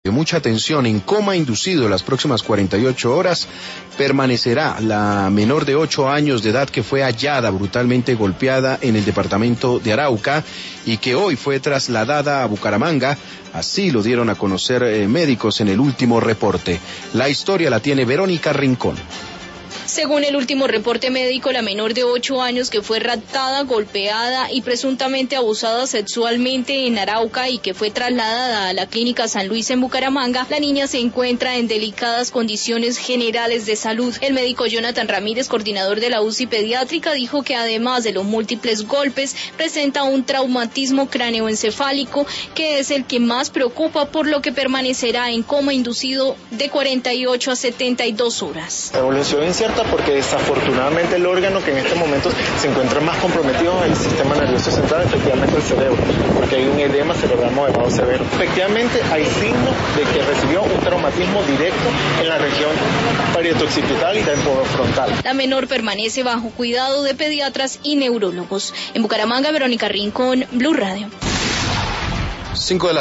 De mucha atención, en coma inducido las próximas 48 horas permanecerá la menor de 8 años de edad que fue hallada brutalmente golpeada en el departamento de Arauca y que hoy fue trasladada a Bucaramanga. Así lo dieron a conocer médicos en el último reporte. La historia la tiene Verónica Rincón. Según el último reporte médico, la menor de 8 años que fue raptada, golpeada y presuntamente abusada sexualmente en Arauca y que fue trasladada a la clínica San Luis en Bucaramanga, la niña se encuentra en delicadas condiciones generales de salud. El médico Jonathan Ramírez, coordinador de la UCI pediátrica, dijo que además de los múltiples golpes, presenta un traumatismo cráneoencefálico que es el que más preocupa, por lo que permanecerá en coma inducido de 48 a 72 horas. Evolución incierta porque desafortunadamente el órgano que en este momento se encuentra más comprometido es el sistema nervioso central, efectivamente el cerebro, porque hay un edema cerebral moderado severo. Efectivamente hay signos de que recibió un traumatismo directo en la región parieto-occipital y temporofrontal. La menor permanece bajo cuidado de pediatras y neurólogos. En Bucaramanga, Verónica Rincón, Blue Radio. 5 de la